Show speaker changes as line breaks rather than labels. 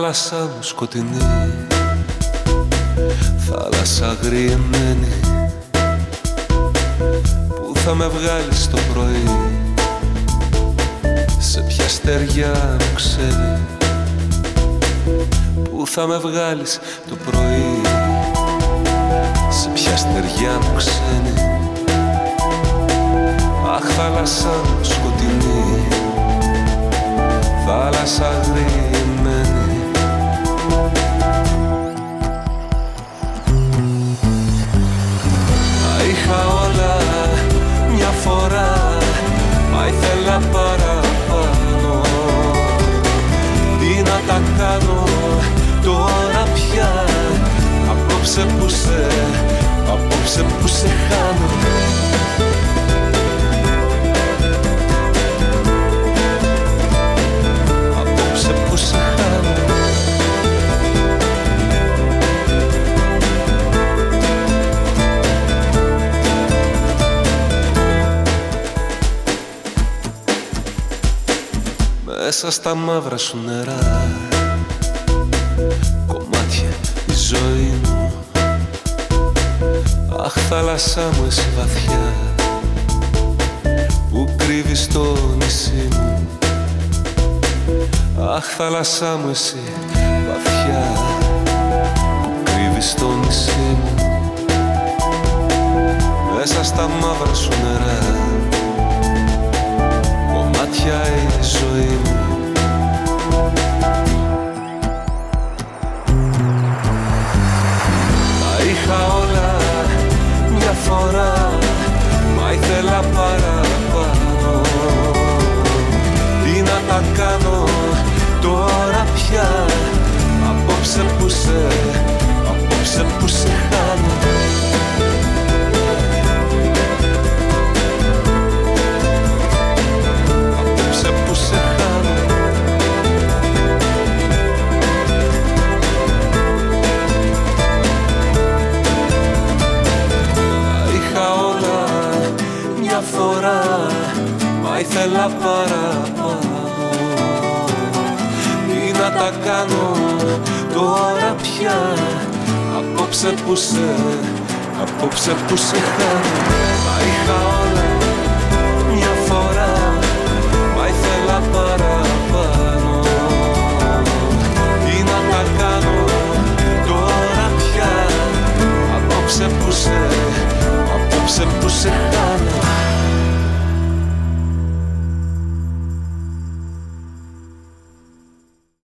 θάλασσά μου σκοτεινή, θάλασσα αγριεμένη, πού θα με βγάλεις το πρωί, σε ποια στεριά μου ξένη, πού θα με βγάλεις το πρωί, σε ποια στεριά μου ξένη. Αχ, θάλασσα μου σκοτεινή, θάλασσα αγριεμένη. Τα είχα όλα μια φορά, μα ήθελα παραπάνω. Τι να τα κάνω τώρα πια, απόψε που σε χάνω. Που σε χάνω. Μέσα στα μαύρα σου νερά, κομμάτια η ζωή μου. Αχ, θάλασσά μου εσύ βαθιά, που κρύβεις το νησί μου. Αχ, θάλασσά μου εσύ βαθιά, που κρύβεις το νησί μου. Μέσα στα μαύρα σου νερά, κομμάτια η ζωή μου. Τα είχα όλα μια φορά, μα ήθελα παραπάνω. Τι να τα κάνω τώρα πια, απόψε που σε χάνω. Απόψε που σε χάνω. Τα είχα όλα μια φορά, μα ήθελα παραπάνω. Να τα κάνω τώρα πια, απόψε που σε χάνω. Τα είχα όλα μια φορά, μα ήθελα παραπάνω. Τι να τα κάνω τώρα πια, απόψε που σε χάνω.